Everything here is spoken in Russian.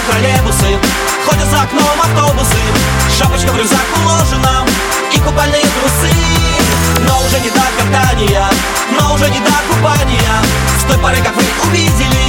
троллейбусы, ходят за окном автобусы, шапочка в рюкзак уложена и купальные трусы. Но уже не до катания, но уже не до купания, с той поры, как вы увидели